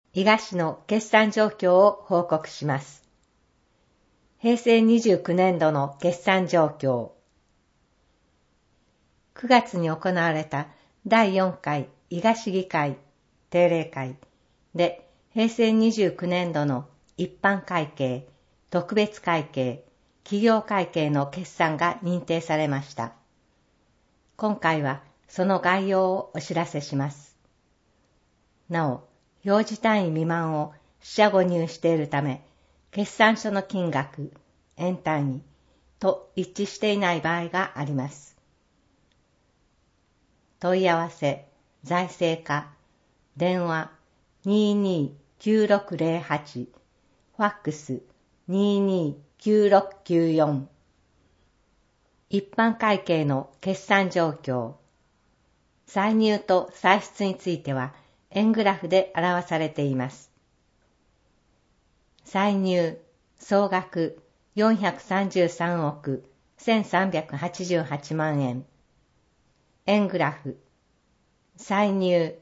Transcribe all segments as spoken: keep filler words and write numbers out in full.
伊賀市の決算状況を報告します。へいせいにじゅうきゅうねんどの決算状況。くがつに行われただいよんかい伊賀市議会定例会で、へいせいにじゅうきゅうねんどの一般会計、特別会計、企業会計の決算が認定されました。今回はその概要をお知らせします。なお、表示単位未満を四捨五入しているため、決算書の金額、円単位と一致していない場合があります。問い合わせ、財政課、電話 にーにーきゅうろくゼロはち、ファックス にーにーきゅうろくきゅうよん。一般会計の決算状況。歳入と歳出については円グラフで表されています。歳入、総額よんひゃくさんじゅうさんおくせんさんびゃくはちじゅうはちまんえん。円グラフ。歳入。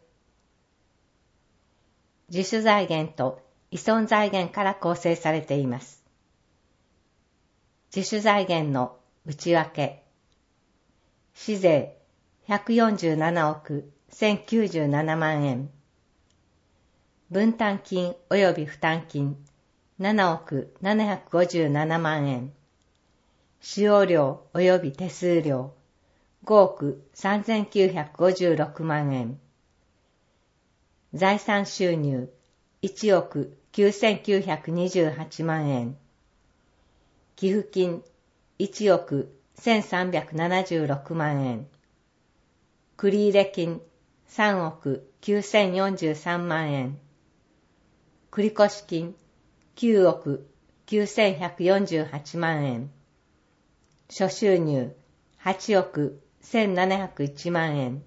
自主財源と依存財源から構成されています。自主財源の内訳。市税ひゃくよんじゅうななおくせんきゅうじゅうななまんえん。分担金及び負担金ななおくななひゃくごじゅうななまんえん。使用料及び手数料ごおくさんぜんきゅうひゃくごじゅうろくまんえん。財産収入いちおくきゅうせんきゅうひゃくにじゅうはちまんえん。寄付金いちおくせんさんびゃくななじゅうろくまんえん。繰入金さんおくきゅうせんよんじゅうさんまんえん。繰越金きゅうおくきゅうせんひゃくよんじゅうはちまんえん。諸収入はちおくせんななひゃくいちまんえん。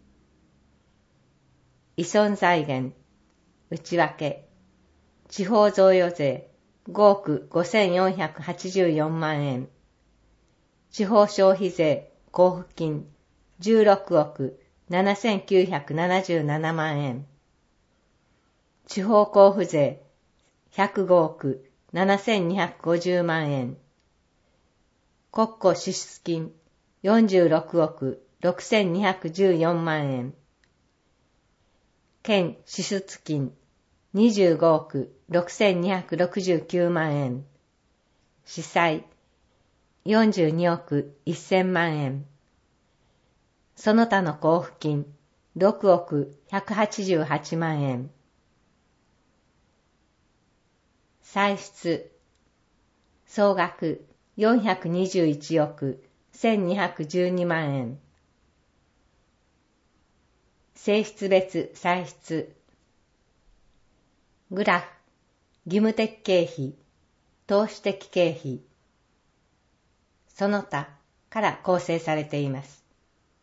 依存財源内訳地方贈与税ごおくごせんよんひゃくはちじゅうよんまんえん。地方消費税交付金じゅうろくおくななせんきゅうひゃくななじゅうななまんえん。地方交付税ひゃくごおくななせんにひゃくごじゅうまんえん。国庫支出金よんじゅうろくおくろくせんにひゃくじゅうよんまんえん。県支出金にじゅうごおくろくせんにひゃくろくじゅうきゅうまんえん。司債よんじゅうにおくせんまんえん。その他の交付金ろくおくひゃくはちじゅうはちまんえん。歳出総額よんひゃくにじゅういちおくせんにひゃくじゅうにまんえん。性質別歳出グラフ義務的経費投資的経費その他から構成されています。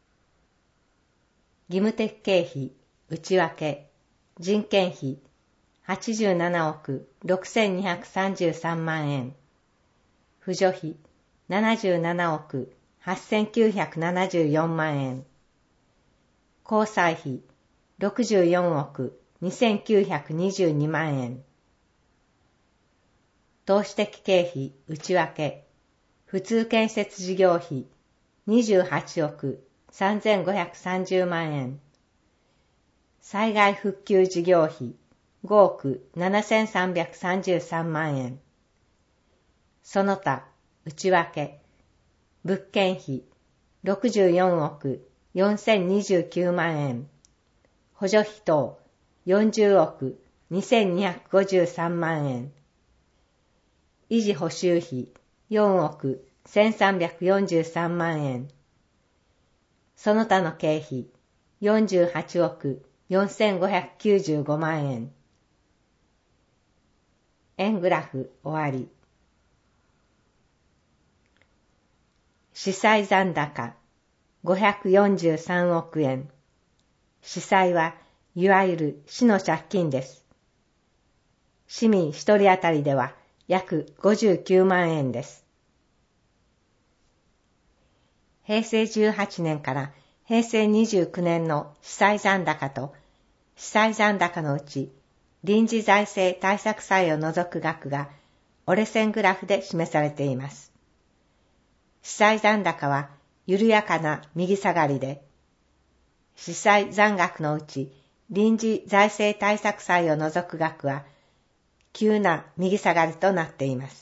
義務的経費内訳人件費はちじゅうななおくろくせんにひゃくさんじゅうさんまんえん。扶助費ななじゅうななおくはっせんきゅうひゃくななじゅうよんまんえん。交際費ろくじゅうよんおくにせんきゅうひゃくにじゅうにまんえん。投資的経費内訳普通建設事業費にじゅうはちおくさんぜんごひゃくさんじゅうまんえん。災害復旧事業費ごおくななせんさんびゃくさんじゅうさんまんえん。その他内訳物件費ろくじゅうよんおくよんせんにじゅうきゅうまんえん。補助費等よんじゅうおくにせんにひゃくごじゅうさんまんえん。維持補修費よんおくせんさんびゃくよんじゅうさんまんえん。その他の経費よんじゅうはちおくよんせんごひゃくきゅうじゅうごまんえん。円グラフ終わり。司債残高ごひゃくよんじゅうさんおくえん。司債はいわゆる市の借金です。市民一人当たりでは約ごじゅうきゅうまんえんです。へいせいじゅうはちねんからへいせいにじゅうきゅうねんの司債残高と司債残高のうち臨時財政対策債を除く額が折れ線グラフで示されています。資債残高は緩やかな右下がりで、資債残額のうち臨時財政対策債を除く額は急な右下がりとなっています。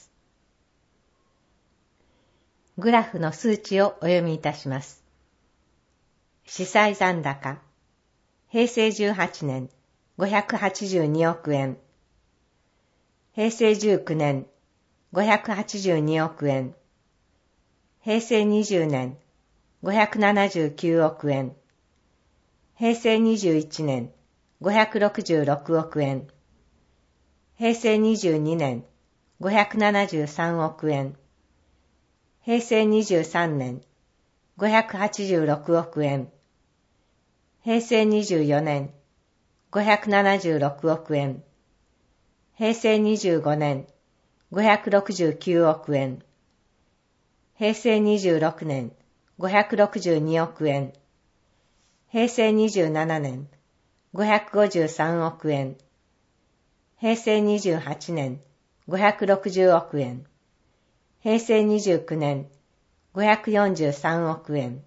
グラフの数値をお読みいたします。資債残高、平成じゅうはちねんごひゃくはちじゅうにおくえん、平成じゅうきゅうねんごひゃくはちじゅうにおくえん、平成にじゅうねんごひゃくななじゅうきゅうおくえん、平成にじゅういちねんごひゃくろくじゅうろくおくえん、平成にじゅうにねんごひゃくななじゅうさんおくえん、平成にじゅうさんねんごひゃくはちじゅうろくおくえん、平成にじゅうよねんごひゃくななじゅうろくおくえん、平成にじゅうごねんごひゃくろくじゅうきゅうおくえん、平成にじゅうろくねんごひゃくろくじゅうにおくえん、平成にじゅうななねんごひゃくごじゅうさんおくえん、平成にじゅうはちねんごひゃくろくじゅうおくえん、平成にじゅうきゅうねんごひゃくよんじゅうさんおくえん。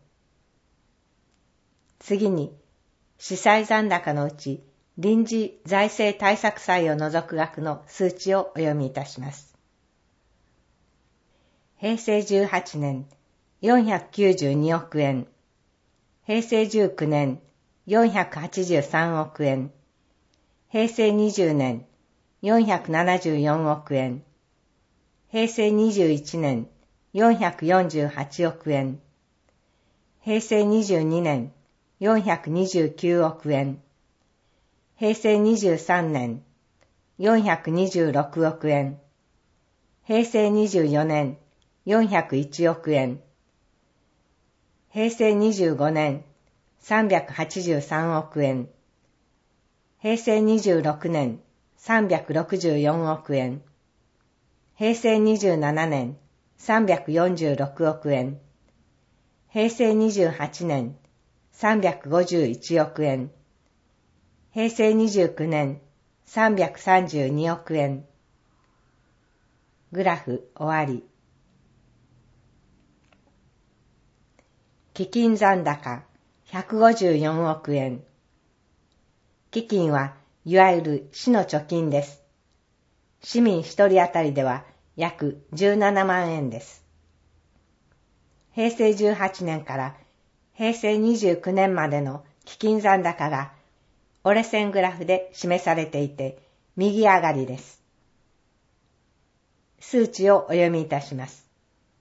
次に、資債残高のうち臨時財政対策債を除く額の数値をお読みいたします。平成じゅうはちねんよんひゃくきゅうじゅうにおくえん、平成じゅうきゅうねんよんひゃくはちじゅうさんおくえん、平成にじゅうねんよんひゃくななじゅうよんおくえん、平成にじゅういちねんよんひゃくよんじゅうはちおくえん、平成にじゅうにねんよんひゃくにじゅうきゅうおくえん、平成にじゅうさんねんよんひゃくにじゅうろくおくえん、平成にじゅうよねんよんひゃくいちおくえん、平成にじゅうごねんさんびゃくはちじゅうさんおくえん、平成にじゅうろくねんさんびゃくろくじゅうよんおくえん、平成にじゅうななねんさんびゃくよんじゅうろくおくえん、平成にじゅうはちねんさんびゃくごじゅういちおくえん、平成にじゅうきゅうねんさんびゃくさんじゅうにおくえん。グラフ終わり。基金残高ひゃくごじゅうよんおくえん。基金はいわゆる市の貯金です。市民一人当たりでは約じゅうななまんえんです。平成じゅうはちねんから平成にじゅうきゅうねんまでの基金残高が折れ線グラフで示されていて右上がりです。数値をお読みいたします。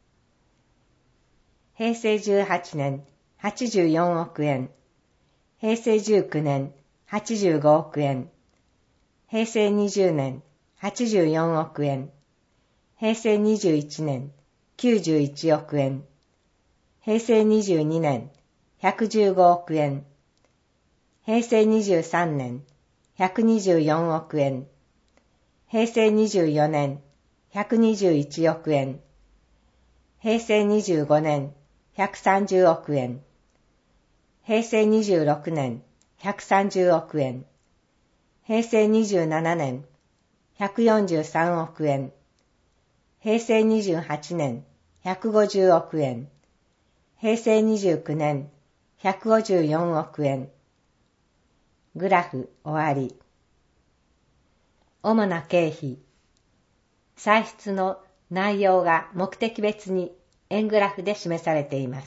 平成じゅうはちねんはちじゅうよんおくえん、平成じゅうきゅうねんはちじゅうごおくえん、平成にじゅうねんはちじゅうよんおくえん、平成にじゅういちねんきゅうじゅういちおくえん、平成にじゅうにねんひゃくじゅうごおくえん、平成にじゅうさんねんひゃくにじゅうよんおくえん、平成にじゅうよねんひゃくにじゅういちおくえん、平成にじゅうごねんひゃくさんじゅうおくえん、平成にじゅうろくねんひゃくさんじゅうおくえん、平成にじゅうななねんひゃくよんじゅうさんおくえん、平成にじゅうはちねんひゃくごじゅうおくえん、平成にじゅうきゅうねんひゃくごじゅうよんおくえん。グラフ終わり。主な経費。歳出の内容が目的別に円グラフで示されています。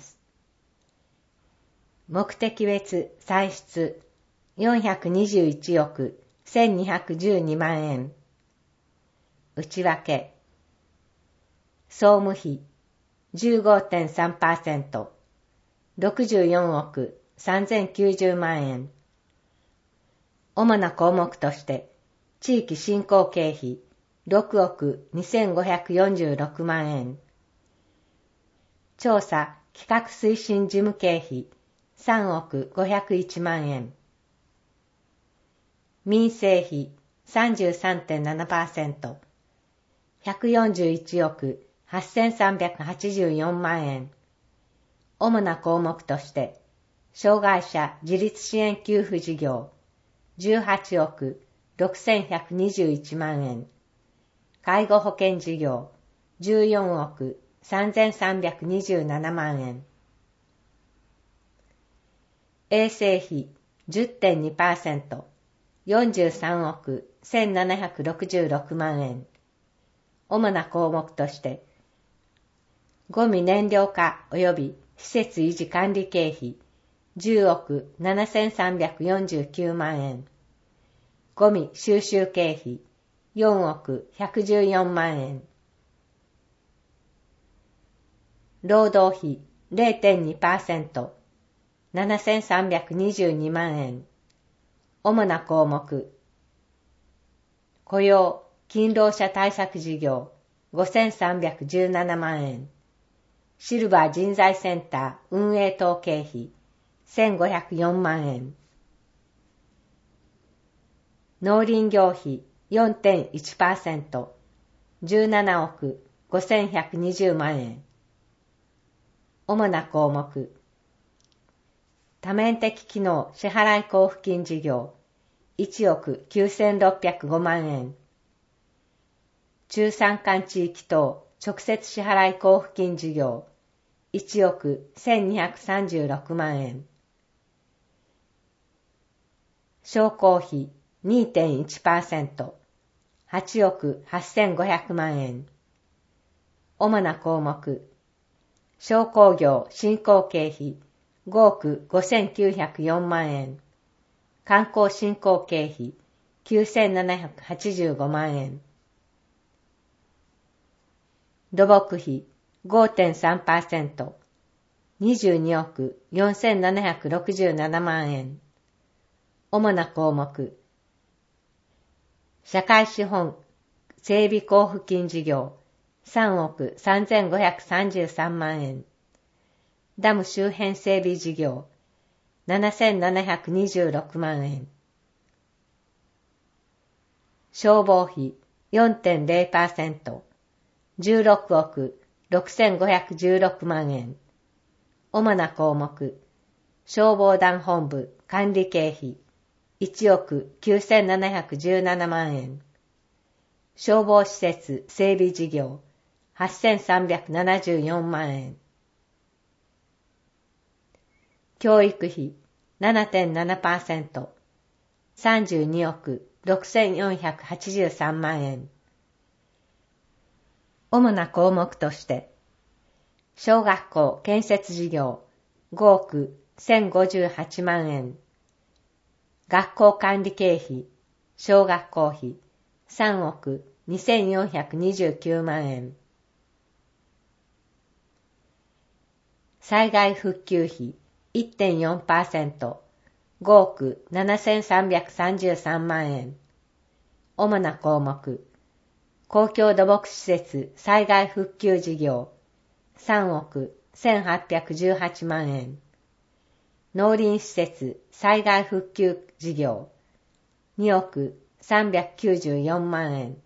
目的別歳出よんひゃくにじゅういちおくせんにひゃくじゅうにまんえん。内訳。総務費 じゅうごてんさんパーセント ろくじゅうよんおくさんぜんきゅうじゅうまんえん。主な項目として地域振興経費ろくおくにせんごひゃくよんじゅうろくまんえん。調査企画推進事務経費さんおくごひゃくいちまんえん。民生費 さんじゅうさんてんななパーセント ひゃくよんじゅういちおくはっせんさんびゃくはちじゅうよんまんえん。主な項目として障害者自立支援給付事業じゅうはちおくろくせんひゃくにじゅういちまんえん。介護保険事業じゅうよんおくさんぜんさんびゃくにじゅうななまんえん。衛生費 じゅってんにパーセント、よんじゅうさんおくせんななひゃくろくじゅうろくまんえん。主な項目として、ゴミ燃料化及び施設維持管理経費じゅうおくななせんさんびゃくよんじゅうきゅうまんえん。ゴミ収集経費よんおくひゃくじゅうよんまんえん。労働費 れいてんにパーセント、ななせんさんびゃくにじゅうにまんえん。主な項目、雇用・勤労者対策事業ごせんさんびゃくじゅうななまんえん。シルバー人材センター運営等経費せんごひゃくよんまんえん。農林業費 よんてんいちパーセント、じゅうななおくごせんひゃくにじゅうまんえん。主な項目、多面的機能支払交付金事業いちおくきゅうせんろっぴゃくごまんえん。中山間地域等直接支払交付金事業いちおくせんにひゃくさんじゅうろくまんえん。商工費 にてんいちパーセント、はちおくはっせんごひゃくまんえん。主な項目、商工業振興経費ごおくごせんきゅうひゃくよんまんえん。観光振興経費きゅうせんななひゃくはちじゅうごまんえん。土木費 ごてんさんパーセント、にじゅうにおくよんせんななひゃくろくじゅうななまんえん。主な項目、社会資本整備交付金事業さんおくさんぜんごひゃくさんじゅうさんまんえん。ダム周辺整備事業ななせんななひゃくにじゅうろくまんえん。消防費 よんてんれいパーセント、じゅうろくおくろくせんごひゃくじゅうろくまんえん。主な項目、消防団本部管理経費いちおくきゅうせんななひゃくじゅうななまんえん。消防施設整備事業はっせんさんびゃくななじゅうよんまんえん。教育費 ななてんななパーセント、さんじゅうにおくろくせんよんひゃくはちじゅうさんまんえん。主な項目として、小学校建設事業ごおくせんごじゅうはちまんえん。学校管理経費小学校費さんおくにせんよんひゃくにじゅうきゅうまんえん。災害復旧費 いってんよんパーセント、ごおくななせんさんびゃくさんじゅうさんまんえん。主な項目、公共土木施設災害復旧事業さんおくせんはっぴゃくじゅうはちまんえん。農林施設災害復旧事業におくさんびゃくきゅうじゅうよんまんえん。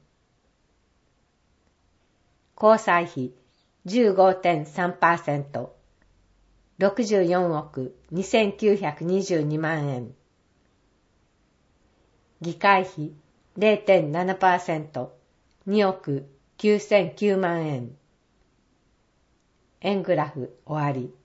交際費 じゅうごてんさんパーセント、ろくじゅうよんおくにせんきゅうひゃくにじゅうにまんえん。議会費 れいてんななパーセント、におくきゅうせんきゅうまんえん。円グラフ終わり。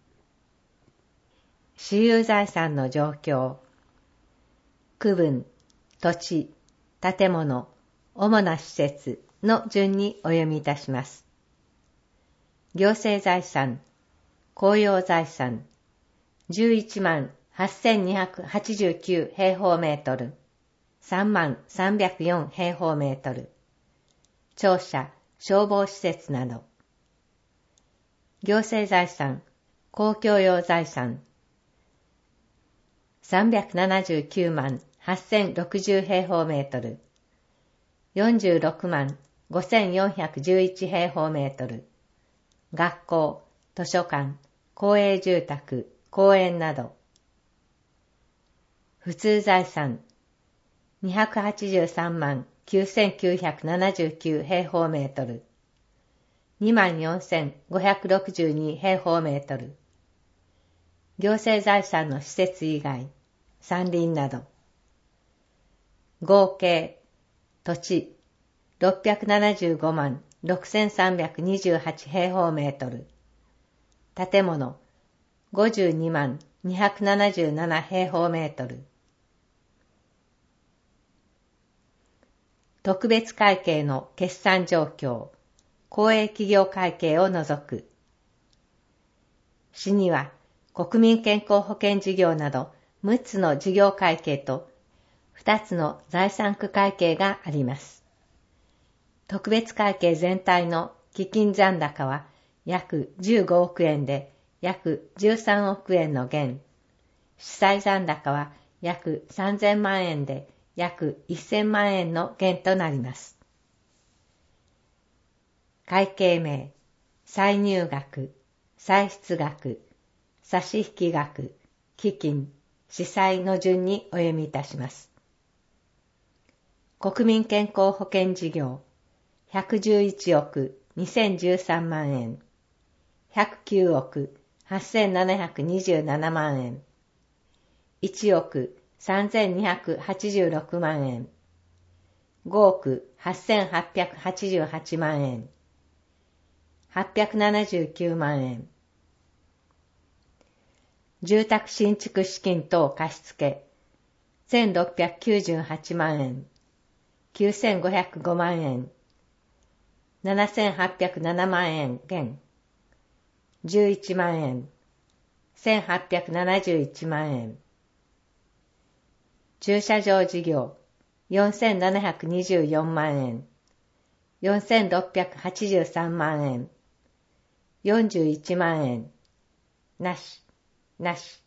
私有財産の状況。区分、土地、建物、主な施設の順にお読みいたします。行政財産、公用財産、じゅういちまんはっせんにひゃくはちじゅうきゅう平方メートル、さんまんさんびゃくよん平方メートル。庁舎、消防施設など。行政財産、公共用財産、さんびゃくななじゅうきゅうまんはっせんろくじゅう平方メートル、よんじゅうろくまんごせんよんひゃくじゅういち平方メートル。学校、図書館、公営住宅、公園など。普通財産、にひゃくはちじゅうさんまんきゅうせんきゅうひゃくななじゅうきゅう平方メートル、にまんよんせんごひゃくろくじゅうに平方メートル。行政財産の施設以外、山林など。合計土地ろっぴゃくななじゅうごまんろくせんさんびゃくにじゅうはち平方メートル、建物ごじゅうにまんにひゃくななじゅうなな平方メートル。特別会計の決算状況、公営企業会計を除く。市には国民健康保険事業などむっつの事業会計とふたつの財産区会計があります。特別会計全体の基金残高は約じゅうごおくえんで約じゅうさんおくえんの減、負債残高は約さんぜんまんえんで約せんまんえんの減となります。会計名、歳入額、歳出額、差引額、基金、負債の順にお読みいたします。国民健康保険事業、ひゃくじゅういちおくにせんじゅうさんまんえん、ひゃくきゅうおくはっせんななひゃくにじゅうななまんえん、いちおくさんぜんにひゃくはちじゅうろくまんえん、ごおくはっせんはっぴゃくはちじゅうはちまんえん、はっぴゃくななじゅうきゅうまんえん、住宅新築資金等貸付せんろっぴゃくきゅうじゅうはちまんえん、きゅうせんごひゃくごまんえん、ななせんはっぴゃくななまんえん減、じゅういちまんえん、せんはっぴゃくななじゅういちまんえん、駐車場事業よんせんななひゃくにじゅうよんまんえん、よんせんろっぴゃくはちじゅうさんまんえん、よんじゅういちまんえん、なし、なし。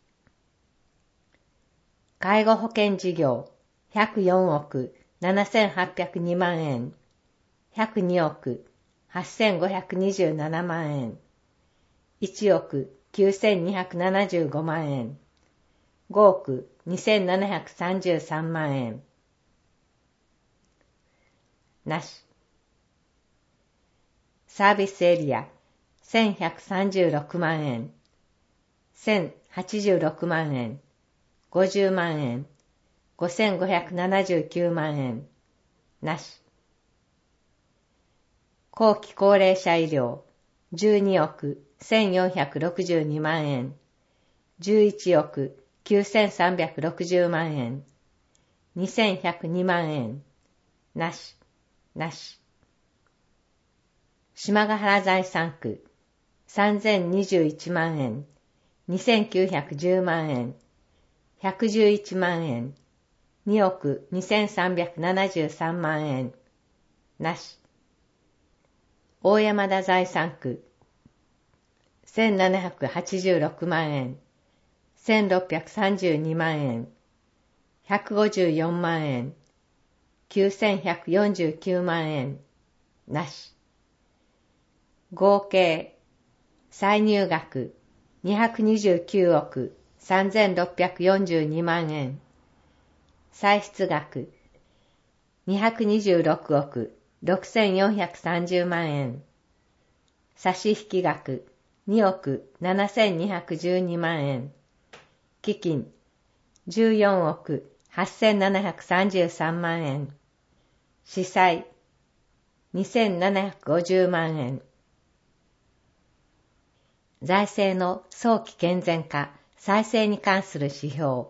介護保険事業ひゃくよんおくななせんはっぴゃくにまんえん、ひゃくにおくはっせんごひゃくにじゅうななまんえん、いちおくきゅうせんにひゃくななじゅうごまんえん、ごおくにせんななひゃくさんじゅうさんまんえん。なし。サービスエリアせんひゃくさんじゅうろくまんえん、せんはちじゅうろくまんえん、ごじゅうまんえん、ごせんごひゃくななじゅうきゅうまんえん。なし。後期高齢者医療じゅうにおくせんよんひゃくろくじゅうにまんえん、じゅういちおくきゅうせんさんびゃくろくじゅうまんえん、にせんひゃくにまんえん。なし、なし。島ヶ原財産区さんぜんにじゅういちまんえん、にせんきゅうひゃくじゅうまんえん、ひゃくじゅういちまんえん、におくにせんさんびゃくななじゅうさんまんえん。なし。大山田財産区せんななひゃくはちじゅうろくまんえん、せんろっぴゃくさんじゅうにまんえん、ひゃくごじゅうよんまんえん、きゅうせんひゃくよんじゅうきゅうまんえん。なし。合計歳入額にひゃくにじゅうきゅうおくさんぜんろっぴゃくよんじゅうにまんえん、歳出額にひゃくにじゅうろくおくろくせんよんひゃくさんじゅうまんえん、差引額におくななせんにひゃくじゅうにまんえん、基金じゅうよんおくはっせんななひゃくさんじゅうさんまんえん、負債にせんななひゃくごじゅうまんえん。財政の早期健全化・再生に関する指標。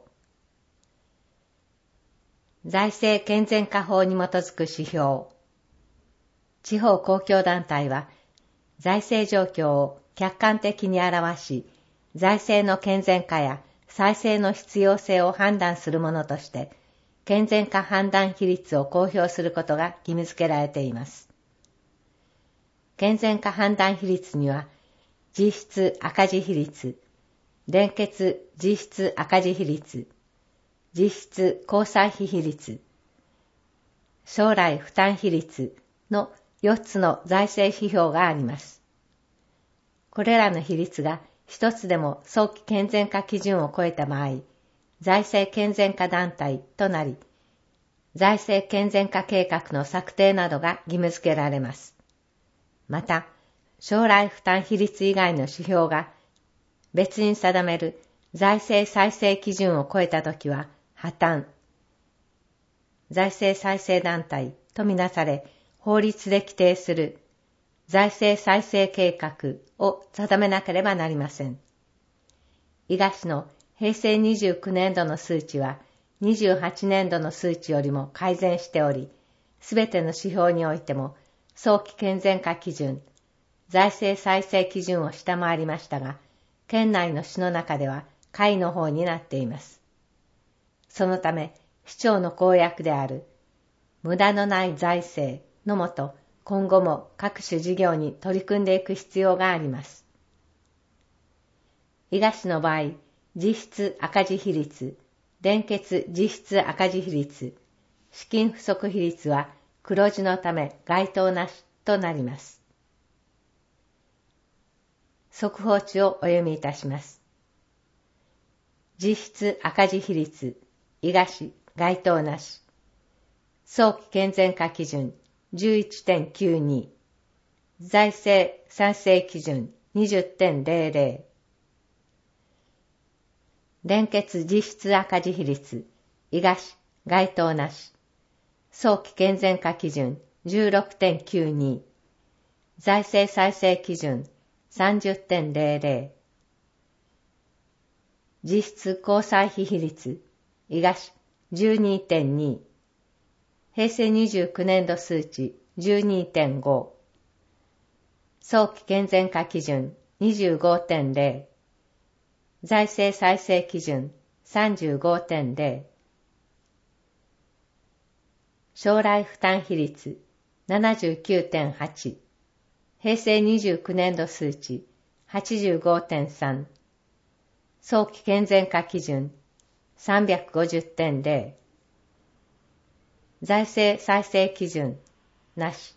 財政健全化法に基づく指標。地方公共団体は財政状況を客観的に表し、財政の健全化や再生の必要性を判断するものとして、健全化判断比率を公表することが義務付けられています。健全化判断比率には、実質赤字比率、連結実質赤字比率、実質交際費比率、将来負担比率のよっつの財政指標があります。これらの比率が一つでも早期健全化基準を超えた場合、財政健全化団体となり、財政健全化計画の策定などが義務付けられます。また、将来負担比率以外の指標が別に定める財政再生基準を超えたときは破綻、 財政再生団体とみなされ、法律で規定する財政再生計画を定めなければなりません。伊賀市の平成にじゅうきゅうねんどの数値はにじゅうはちねんどの数値よりも改善しており、すべての指標においても早期健全化基準、財政再生基準を下回りましたが、県内の市の中では下位の方になっています。そのため、市長の公約である無駄のない財政のもと、今後も各種事業に取り組んでいく必要があります。伊賀市の場合、実質赤字比率、連結実質赤字比率、資金不足比率は黒字のため該当なしとなります。速報値をお読みいたします。実質赤字比率、伊賀市該当なし。早期健全化基準 じゅういってんきゅうに、財政再生基準 にじゅってんぜろぜろ、連結実質赤字比率、伊賀市該当なし。早期健全化基準 じゅうろくてんきゅうに、財政再生基準 さんじゅってんぜろぜろ、実質交際費比率、伊賀市 じゅうにてんに、平成にじゅうきゅうねんど数値 じゅうにてんご、早期健全化基準 にじゅうごてんぜろ、財政再生基準 さんじゅうごてんぜろ、将来負担比率 ななじゅうきゅうてんはち、平成にじゅうきゅうねんど数値 はちじゅうごてんさん、早期健全化基準 さんびゃくごじゅってんぜろ、財政再生基準なし。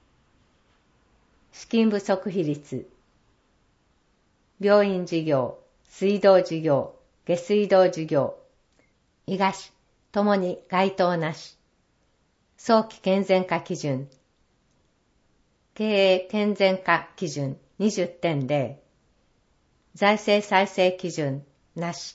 資金不足比率、病院事業、水道事業、下水道事業、伊賀市ともに該当なし。早期健全化基準、経営健全化基準 にじゅってんぜろ、財政再生基準なし。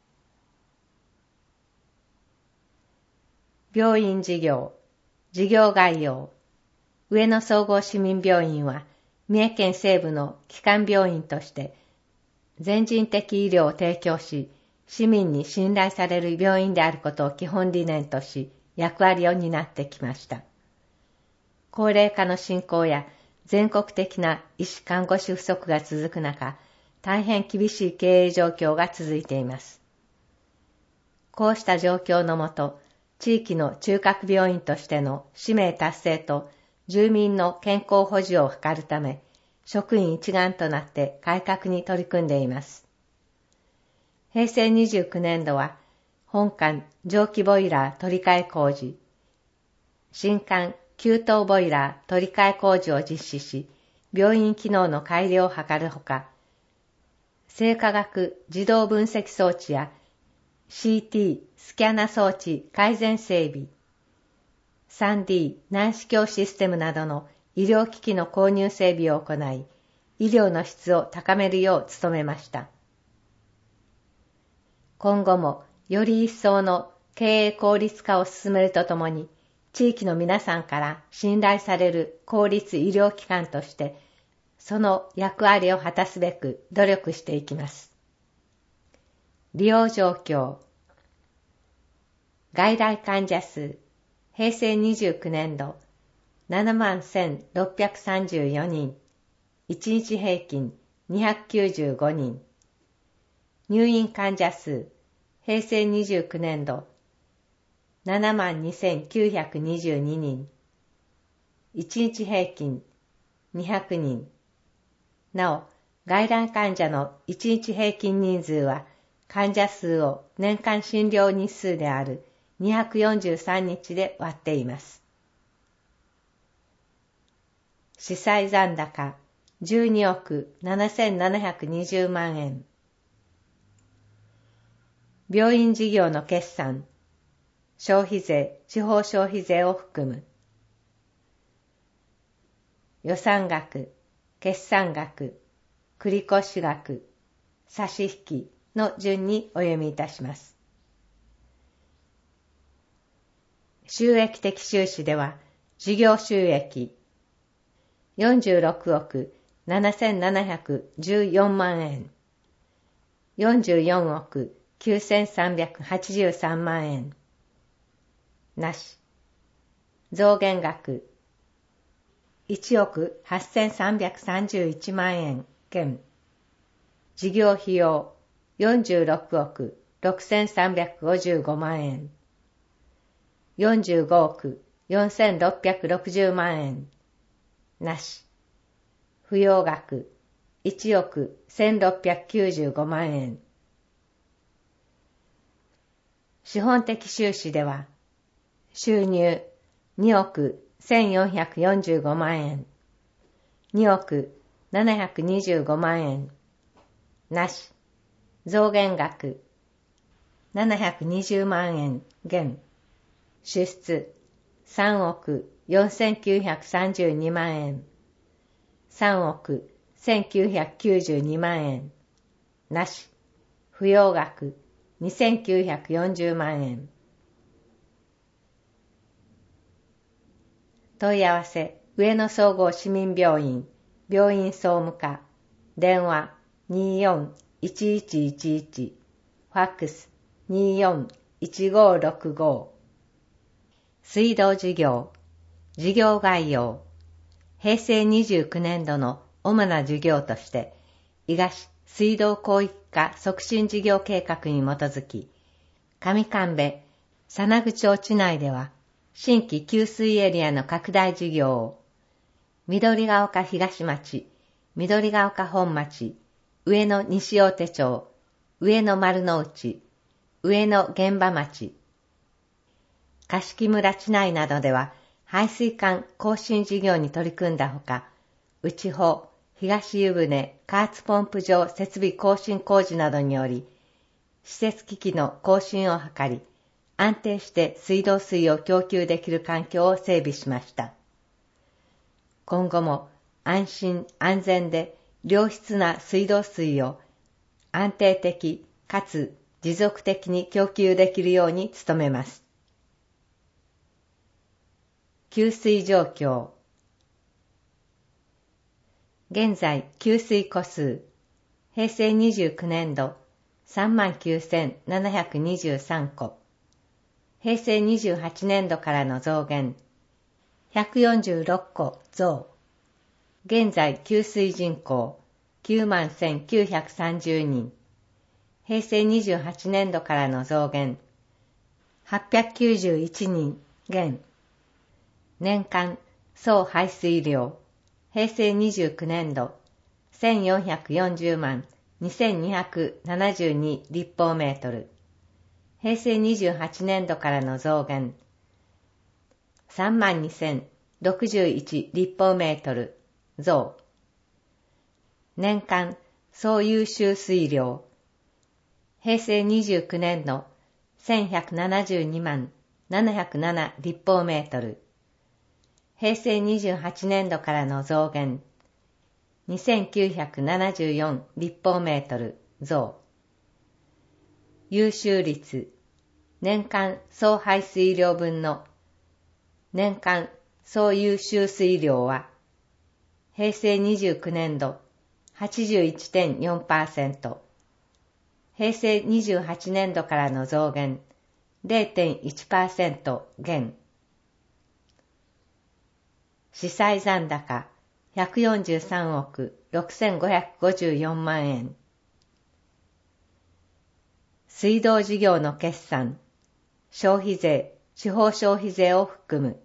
病院事業、事業概要、上野総合市民病院は三重県西部の基幹病院として全人的医療を提供し、市民に信頼される病院であることを基本理念とし、役割を担ってきました。高齢化の進行や全国的な医師看護師不足が続く中、大変厳しい経営状況が続いています。こうした状況のもと、地域の中核病院としての使命達成と住民の健康保持を図るため、職員一丸となって改革に取り組んでいます。平成にじゅうきゅうねんどは、本館蒸気ボイラー取り替え工事、新館給湯ボイラー取り替え工事を実施し、病院機能の改良を図るほか、生化学自動分析装置や シーティー スキャナ装置改善整備、スリーディー 内視鏡システムなどの医療機器の購入整備を行い、医療の質を高めるよう努めました。今後もより一層の経営効率化を進めるとともに、地域の皆さんから信頼される公立医療機関として、その役割を果たすべく努力していきます。利用状況、外来患者数、平成にじゅうきゅうねんど、ななまんせんろっぴゃくさんじゅうよにん、いちにち平均にひゃくきゅうじゅうごにん。入院患者数、平成にじゅうきゅうねんど、ななまんにせんきゅうひゃくにじゅうににん。いちにち平均にひゃくにん。なお、外来患者のいちにち平均人数は、患者数を年間診療日数であるにひゃくよんじゅうさんにちで割っています。司債残高じゅうにおくななせんななひゃくにじゅうまんえん。病院事業の決算、消費税、地方消費税を含む。予算額、決算額、繰越額、差引の順にお読みいたします。 収益的収支では、事業収益よんじゅうろくおくななせんななひゃくじゅうよんまんえん、よんじゅうよんおくきゅうせんさんびゃくはちじゅうさんまんえん、なし。増減額いちおくはっせんさんびゃくさんじゅういちまんえん減。事業費用よんじゅうろくおくろくせんさんびゃくごじゅうごまんえん、よんじゅうごおくよんせんろっぴゃくろくじゅうまんえん、なし。不要額いちおくせんろっぴゃくきゅうじゅうごまんえん。資本的収支では、収入におくせんよんひゃくよんじゅうごまんえん、におくななひゃくにじゅうごまんえん、なし。増減額ななひゃくにじゅうまんえん減。支出さんおくよんせんきゅうひゃくさんじゅうにまんえん、さんおくせんきゅうひゃくきゅうじゅうにまんえん、なし。不要額にせんきゅうひゃくよんじゅうまんえん。問い合わせ上野総合市民病院病院総務課電話 にーよんいちいちいちいち ファックス にーよんいちごろくご。水道事業事業概要平成にじゅうきゅうねんどの主な事業として伊賀市水道広域化促進事業計画に基づき上神戸佐那口町内では新規給水エリアの拡大事業を緑ヶ丘東町、緑ヶ丘本町、上野西大手町、上野丸の内、上野現場町、樫村地内などでは排水管更新事業に取り組んだほか、内穂、東湯船、加圧ポンプ場設備更新工事などにより、施設機器の更新を図り、安定して水道水を供給できる環境を整備しました。今後も安心安全で良質な水道水を安定的かつ持続的に供給できるように努めます。給水状況。現在給水戸数平成にじゅうきゅうねんど さんまんきゅうせんななひゃくにじゅうさんこ、平成にじゅうはちねんどからの増減ひゃくよんじゅうろっこ増。現在給水人口きゅうまんせんきゅうひゃくさんじゅうにん、平成にじゅうはちねんどからの増減はっぴゃくきゅうじゅういちにん減。年間総排水量平成にじゅうきゅうねんどせんよんひゃくよんじゅうまんにせんにひゃくななじゅうに立方メートル、平成にじゅうはちねんどからの増減さんまんにせんろくじゅういち立方メートル増。年間総優秀水量平成にじゅうきゅうねんどせんひゃくななじゅうにまんななひゃくなな立方メートル、平成にじゅうはちねんどからの増減にせんきゅうひゃくななじゅうよん立方メートル増。優秀率年間総排水量分の年間総優秀水量は平成にじゅうきゅうねんど はちじゅういってんよんパーセント、平成にじゅうはちねんどからの増減 れいてんいちパーセント 減。資産残高ひゃくよんじゅうさんおくろくせんごひゃくごじゅうよんまんえん。水道事業の決算消費税、地方消費税を含む。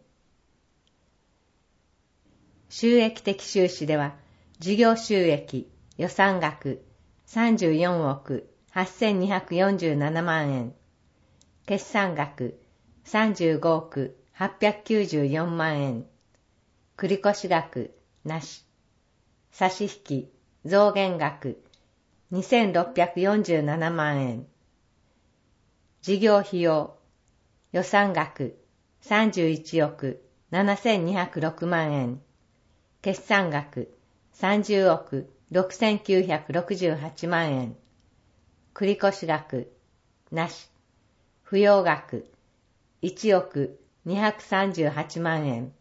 収益的収支では、事業収益、予算額さんじゅうよんおくはっせんにひゃくよんじゅうななまんえん、決算額さんじゅうごおくはっぴゃくきゅうじゅうよんまんえん、繰越額なし、差し引き、増減額にせんろっぴゃくよんじゅうななまんえん、事業費用、予算額さんじゅういちおくななせんにひゃくろくまんえん、決算額さんじゅうおくろくせんきゅうひゃくろくじゅうはちまんえん、繰越額なし、不要額いちおくにひゃくさんじゅうはちまんえん。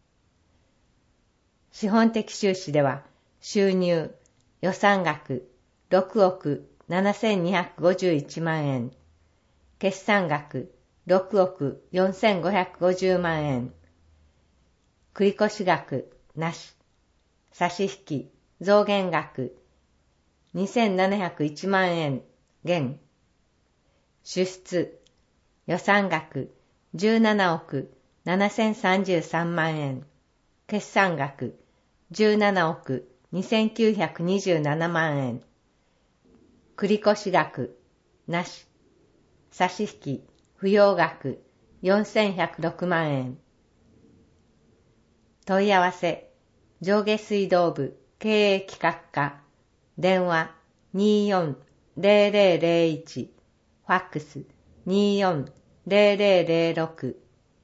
資本的収支では、収入、予算額ろくおくななせんにひゃくごじゅういちまんえん、決算額ろくおくよんせんごひゃくごじゅうまんえん、繰越額なし、差し引き増減額にせんななひゃくいちまんえん減、支出、予算額じゅうななおくななせんさんじゅうさんまんえん、決算額じゅうななおくにせんきゅうひゃくにじゅうななまんえん、繰越額なし、差し引き不要額よんせんひゃくろくまんえん。問い合わせ上下水道部経営企画課、電話にーよんぜろぜろぜろいち、ファックスにーよんぜろぜろぜろろく。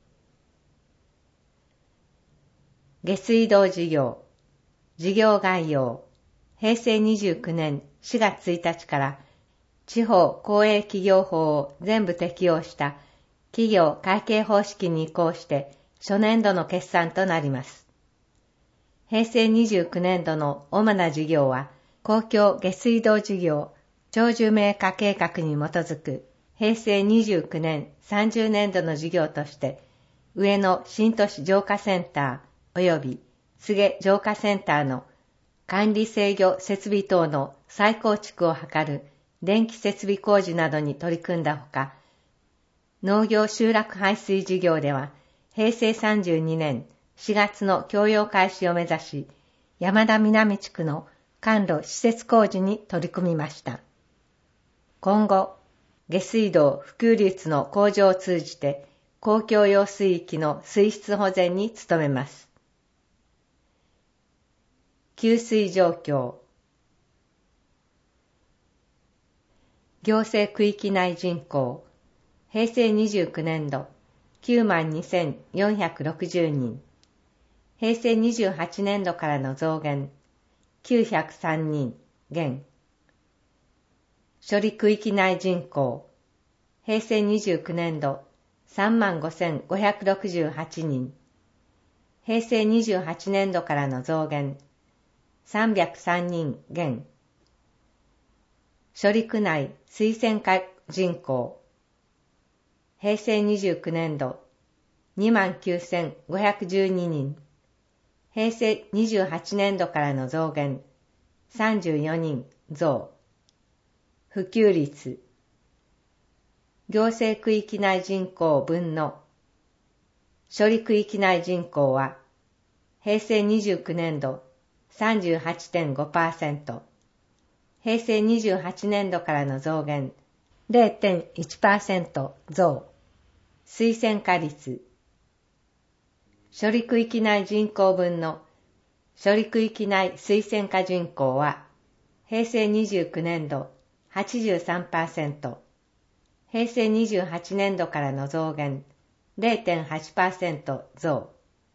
下水道事業事業概要、へいせいにじゅうきゅうねんしがつついたちから地方公営企業法を全部適用した企業会計方式に移行して初年度の決算となります。へいせいにじゅうきゅうねん度の主な事業は公共下水道事業長寿命化計画に基づくへいせいにじゅうきゅうねんさんじゅうねん度の事業として上野新都市浄化センター及び柘植浄化センターの管理制御設備等の再構築を図る電気設備工事などに取り組んだほか、農業集落排水事業ではへいせいさんじゅうにねんしがつの供用開始を目指し、山田南地区の管路施設工事に取り組みました。今後、下水道普及率の向上を通じて公共用水域の水質保全に努めます。給水状況。行政区域内人口、へいせいにじゅうきゅうねん度きゅうまんにせんよんひゃくろくじゅうにん、へいせいにじゅうはちねん度からの増減、きゅうひゃくさんにん減。処理区域内人口、へいせいにじゅうきゅうねん度さんまんごせんごひゃくろくじゅうはちにん、へいせいにじゅうはちねん度からの増減、さんびゃくさんにん減。処理区内水洗化人口、へいせいにじゅうきゅうねん度にまんきゅうせんごひゃくじゅうににん、へいせいにじゅうはちねん度からの増減、さんじゅうよにん増。普及率、行政区域内人口分の処理区域内人口は、へいせいにじゅうきゅうねん度 さんじゅうはちてんごパーセント、へいせいにじゅうはちねん度からの増減 れいてんいちパーセント 増。水洗化率、処理区域内人口分の処理区域内水洗化人口は、へいせいにじゅうきゅうねん度 はちじゅうさんパーセント、へいせいにじゅうはちねん度からの増減 れいてんはちパーセント 増。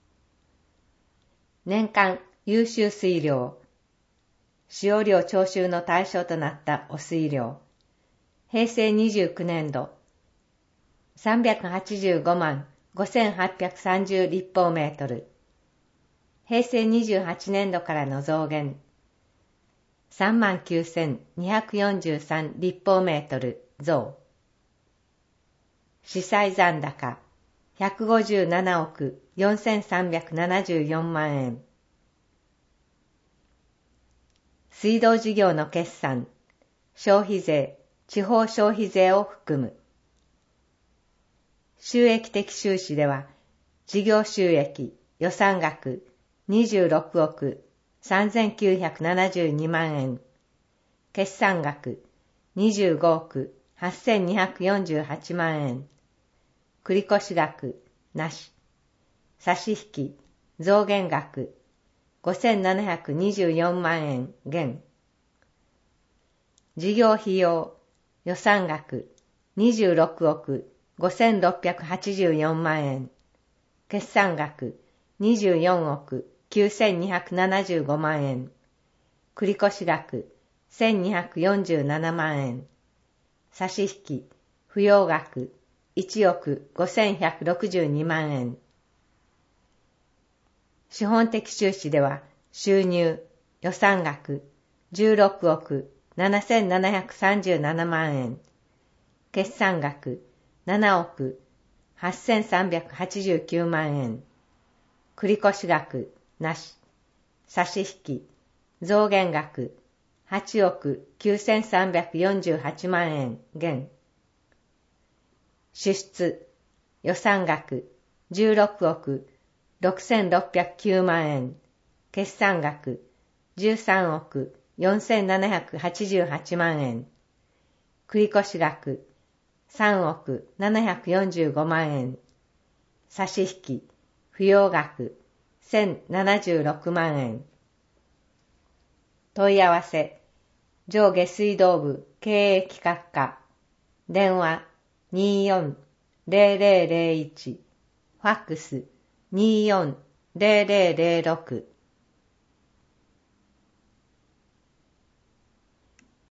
年間優秀水量、使用量徴収の対象となった汚水量、へいせいにじゅうきゅうねん度さんびゃくはちじゅうごまんごせんはっぴゃくさんじゅう立方メートル、へいせいにじゅうはちねん度からの増減さんまんきゅうせんにひゃくよんじゅうさん立方メートル増。資産残高ひゃくごじゅうななおくよんせんさんびゃくななじゅうよんまんえん。水道事業の決算、消費税、地方消費税を含む。収益的収支では、事業収益、予算額にじゅうろくおくさんぜんきゅうひゃくななじゅうにまんえん、決算額にじゅうごおくはっせんにひゃくよんじゅうはちまんえん、繰越額なし、差し引き増減額ごせんななひゃくにじゅうよんまんえん減。事業費用、予算額にじゅうろくおくごせんろっぴゃくはちじゅうよんまんえん、決算額にじゅうよんおくきゅうせんにひゃくななじゅうごまんえん、繰越額せんにひゃくよんじゅうななまんえん、差し引き不要額いちおくごせんひゃくろくじゅうにまんえん。資本的収支では、収入、予算額じゅうろくおくななせんななひゃくさんじゅうななまんえん、決算額ななおくはっせんさんびゃくはちじゅうきゅうまんえん、繰越額なし、差し引き、増減額はちおくきゅうせんさんびゃくよんじゅうはちまんえん減、支出、予算額じゅうろくおくろくせんろっぴゃくきゅうまんえん、決算額じゅうさんおくよんせんななひゃくはちじゅうはちまんえん、繰越額さんおくななひゃくよんじゅうごまんえん、差し引き、不要額せんななじゅうろくまんえん。問い合わせ、上下水道部経営企画課、電話 にーよんゼロゼロゼロいち、ファックス にーよんゼロゼロゼロろく